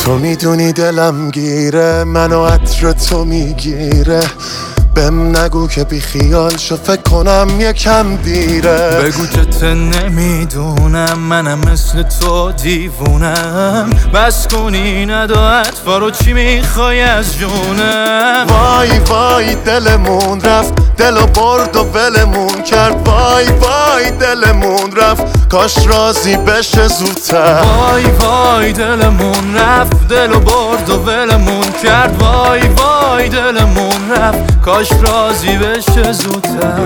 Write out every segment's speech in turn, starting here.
تو میدونی دلم گیره، منو عطر تو میگیره. بهم نگو که بی خیال شو، فکر کنم یکم دیره. بگو که ته نمیدونم، منم مثل تو دیوونم. بس کنی ندا اطفا رو، چی میخوای از جونم؟ وای وای دلمون رفت، دلو برد و ولمون کرد. وای وای دلمون رفت، کاش راضی بشه زودتر. وای وای دلمون رفت، دلو برد و ولمون کرد. وای وای دلمون رفت، کاش راضی بشه زودتر.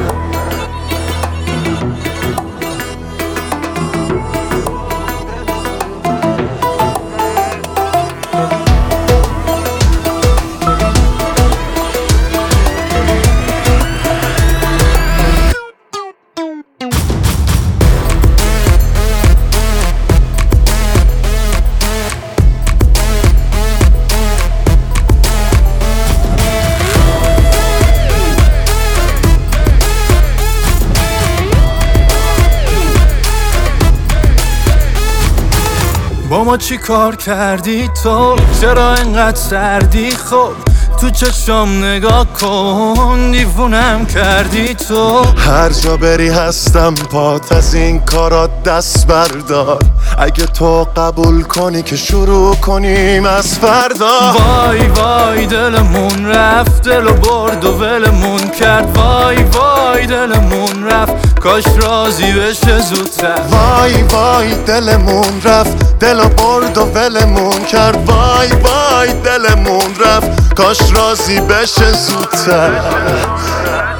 با ما چی کار کردی تو؟ چرا اینقدر سردی؟ خب تو چشم نگاه کن، دیوونم کردی تو. هر جا بری هستم پات، از این کارا دست بردار. اگه تو قبول کنی که شروع کنیم از فردا. وای وای دلمون رفت، دلو برد و ولمون کرد. وای وای دلمون رفت، کاش راضی بشه زودتر. وای وای دلمون رفت، دلو برد و ولمون کرد. وای وای دلمون رفت، کاش راضی بشه زودتر.